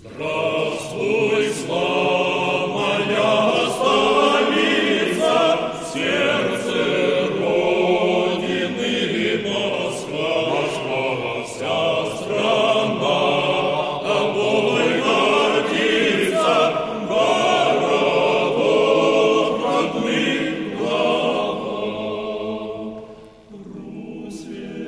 Здравствуй, славная столица, сердце Родины Москва. Вся страна тобой гордится, городов родных глава. Русь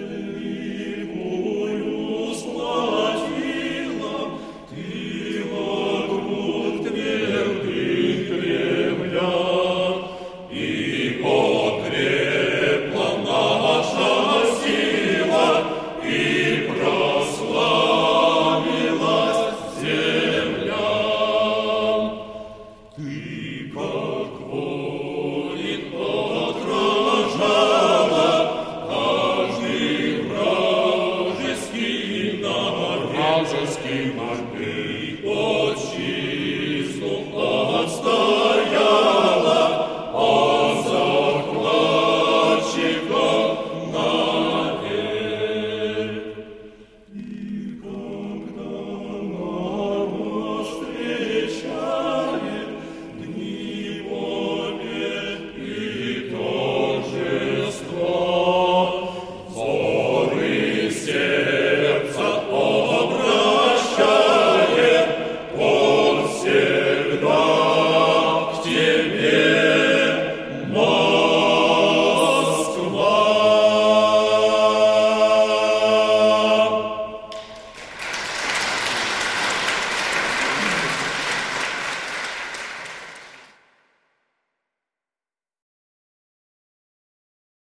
великую сплотила, ты вокруг твердых кремлян, и окрепла наша сила, и прославилась земля. Ты, как воин, отражала каждый вражеский наряд.